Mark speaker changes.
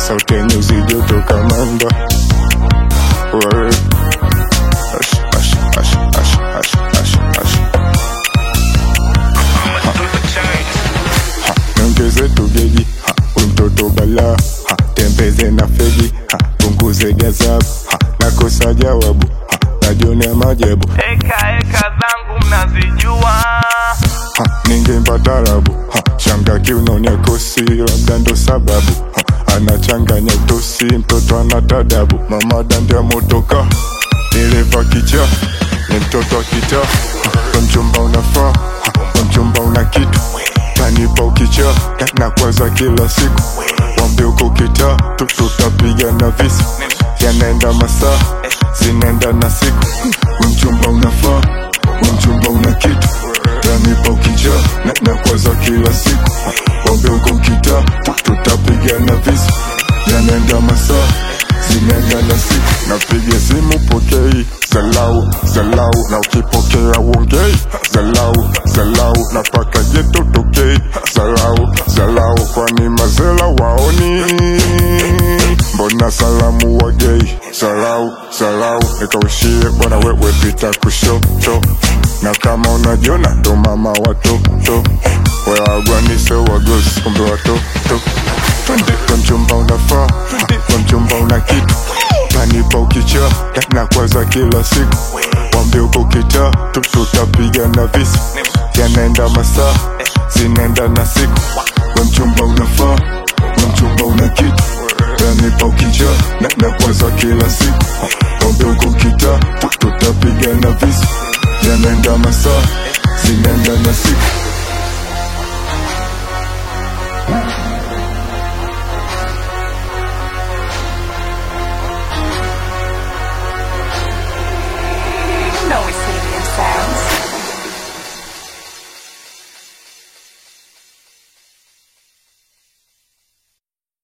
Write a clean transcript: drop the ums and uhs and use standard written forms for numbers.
Speaker 1: sauti nyuzi joto kamanda. Ash, ash, ash, ash, ash, ash, ash. Niongeze tugeji, mtoto bala, tembeze na fegi, punguze gazabu, nakosa jawabu, najionea majabu.
Speaker 2: Eka zangu mnazijua,
Speaker 1: ningempa tarabu, shanga kiunoni kosi, labda ndo sababu, anachanganya utosi, mtoto anatadabu. Mama dandia motoka, dereva kicha, ni mtoto akita, kwa mchumba unafaa, kwa mchumba una kitu, tanipa ukicha, na kwaza kila siku, wambie uko kita, tutapiga na visi, yanaenda masaa, zinaenda na siku, mchumba unafaa, mchumba una kitu, tanipa ukicha, na kwaza kila siku, wambie uko kita, tutapiga na visi, yanaenda masaa, zinaenda na siku. Napiga simu pokei, zalau, zalau, na ukipokea uongei, zalau, zalau, na paka jeto tokei, zalau, zalau, kwani mazela waoni, mbona salamu wagei, zalau, zalau, nikaushie bwana wewe pita kushoto, na kama unajiona ndo mama watoto, weagwanise wagosi kumbe watoto. Twende kwa mchumba unafaa, kwa mchumba una kitu, tanipa ukicha, na kwaza kila siku, wambie uko kita, tutapiga na visi, yanaenda masaa, zinaenda na siku, kwa mchumba unafaa, kwa mchumba una kitu, tanipa ukicha, na kwaza kila siku,